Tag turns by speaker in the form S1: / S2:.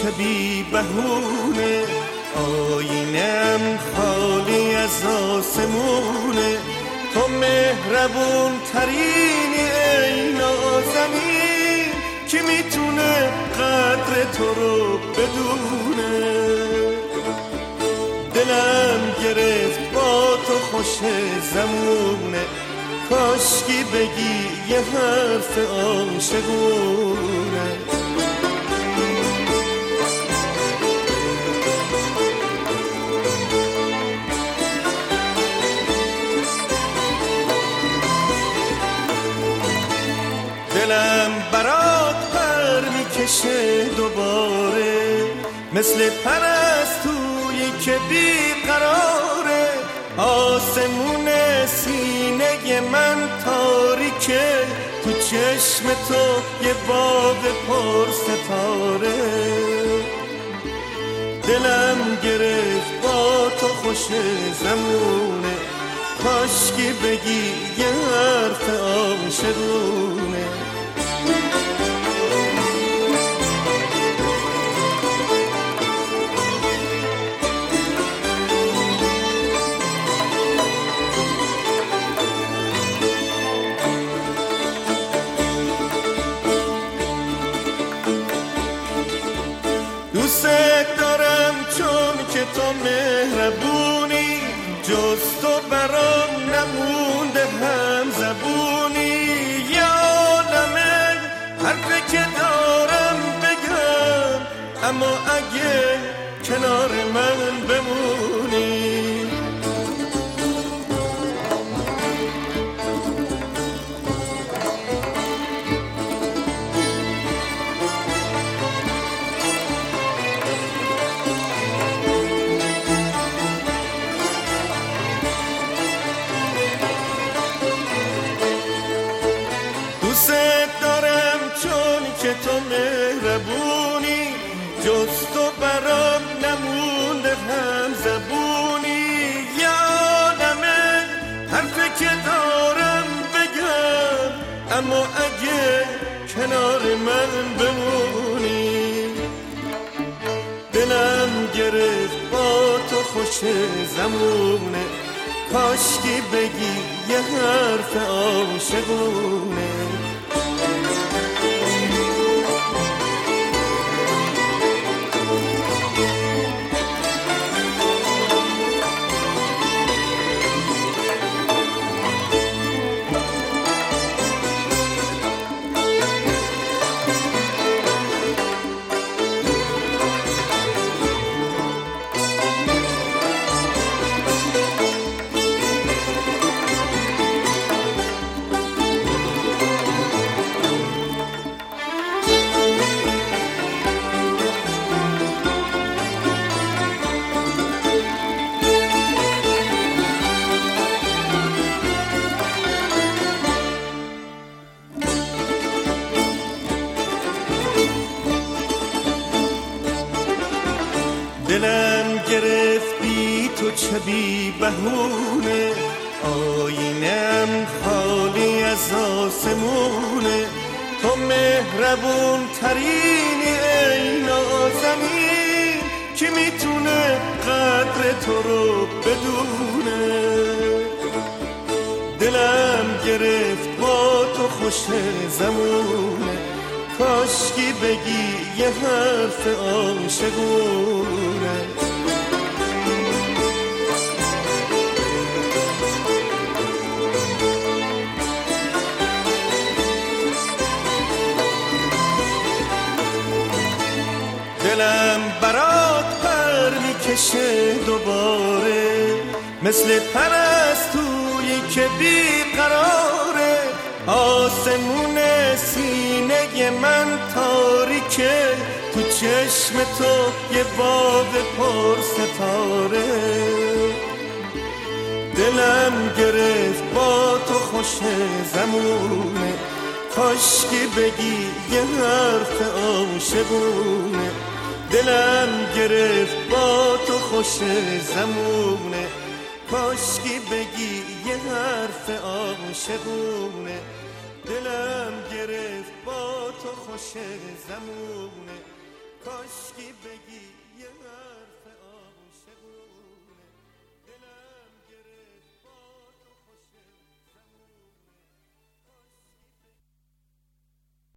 S1: چه بی بهونه، آینم خالی از آسمونه. تو مهربون ترینی ای نازنین، که میتونه قدر تو رو بدونه. دلم گرفت با تو خوش زمونه، کاشکی بگی یه حرف عاشقونه. دلم برات پر میکشه دوباره، مثل پرستویی که بیقراره. آسمون سینه من تاریکه، تو چشم تو یه باغ پر ستاره. دلم گرفت با تو خوش زمونه، کاشکی بگی یه حرف عاشقونه. دوست دارم چون که تو مهربونی، جز تو برام نمونده هم زبونی. یادمه حرفی که دارم بگم، اما اگه کنار من بمونی. دوست دارم چون که تو مهربونی، جز تو برام نمونده هم زبونی. یادمه حرفی که دارم بگم، اما اگه کنار من بمونی. دلم گرفت با تو خوش زمونه، کاشکی بگی یه حرف عاشقونه. دلم گرفت بی تو چه بی بهونه، آینم خالی از آسمونه. تو مهربون ترینی ای نازنین، که میتونه قدر تو رو بدونه. دلم گرفت با تو خوش زمونه، کاشکی بگی یه حرف عاشقونه. دلم برات پر میکشه دوباره، مثل پرستویی که بیقراره. آسمون سینه من تاریکه، تو چشم تو یه باغ پر ستاره. دلم گرفت با تو خوش زمونه، کاشکی بگی یه حرف عاشقونه. دلم گرفت با تو خوش زمونه، کاشکی بگی یه حرف عاشقونه. دلم گرفت با تو خوش زمونه.